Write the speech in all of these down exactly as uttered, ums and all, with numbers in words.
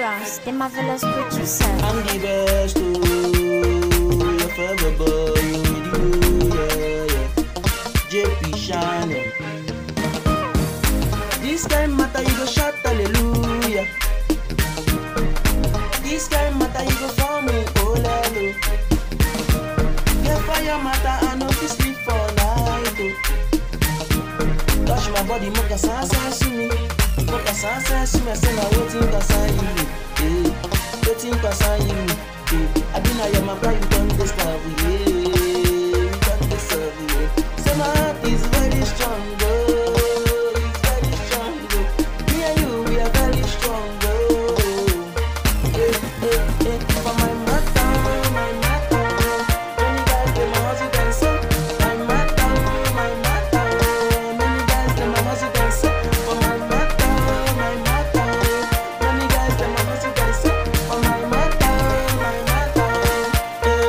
Lawrence, the marvelous producer. I'm the best, oh, your favorite boy, you, yeah, yeah. J P Shannon. This kind matter, you go shout hallelujah. This kind matter, you go for me, oh, lelo. Get fire matter, I know this sleep for night, oh. Touch my body, make a sense to me. Make a sense to me, I say now waiting to sign you. Waiting to sign you. I do not hear my cry, you don't deserve it. You don't deserve it. So my heart is very strong, oh. It's very strong, oh. Me and you, we are very strong, oh. Eh, eh, eh. For my mother, my mother. Many guys, they my hustle dance. My mother, my mother. Many guys, they my hustle dance. For my mother, my mother. Many guys, they my hustle dance. For my mother, my mother. Eh.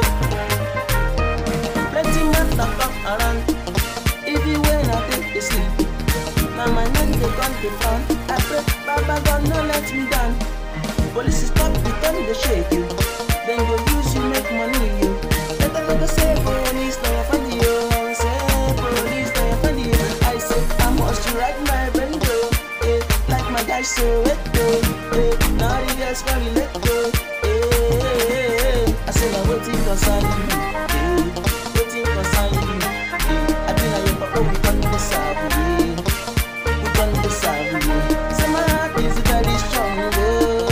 Plenty matter come around. Even when I take the sleep, now my name they come to front. I pray, Baba God no let me down. Police stop the time they shake you. Then go use you make money you. Let them go say police now you find you. Say police now you find you. I say I must ride my bendo. Eh, like my guy so let go. Eh, now the guys can let go. Eh, eh, eh. I say I'm waiting for sign you. Eh, waiting for sign you. Eh, I been a your papa we can't decide. We can't decide. So my heart is very strong. Oh.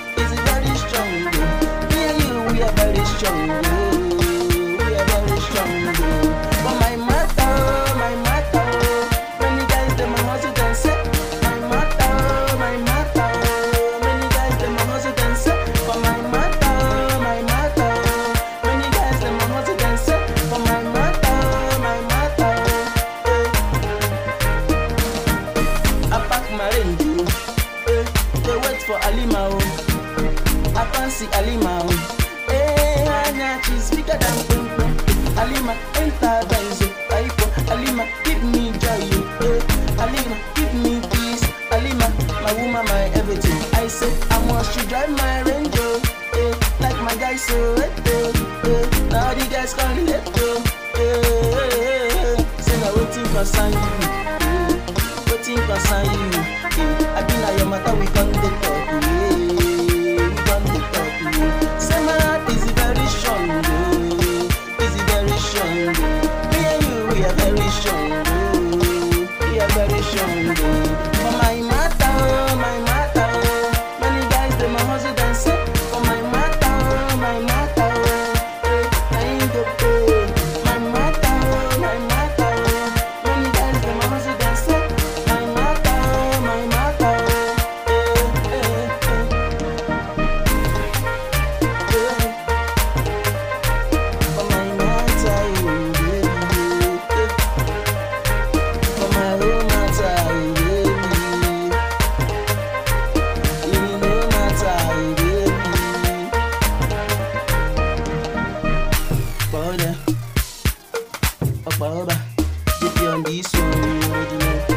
Very strong, oh. We are very strong, oh. But my mother, my mother, many guys them a hustle dance. My mother, my mother, many guys them a hustle dance. For my mother, my mother, many guys them a hustle dance. For my mother, my mother, eh. I pack my range, eh. They wait for Alima, oh. I can't see Alima, oh. She's bigger than Pum Pum. Alima, enter Benzo. Aipo, Alima, give me joy. Eh. Alima, give me peace. Alima, my woman, my everything. I say, I must you drive my Range Rover. Eh. Like my guy, so let go. Eh. Now the guys can't let go. Eh. Say, now waiting for sign you. Eh. Waiting for sign you. Eh. I be like your matter, we can't get talk. Eh. We can't get talk. Eh. Say, my heart is very strong, oh. Is it very strong, oh. Me and you, we are very strong, oh. We are very strong, oh. For my mother, my mother, many guys they my hustle dance. For my mother, my mother, eh, I ain't go pay. My mother, my mother, many guys they my hustle dance. My mother, my mother, eh, eh, eh. Opa, oba, get you on this one, you already know.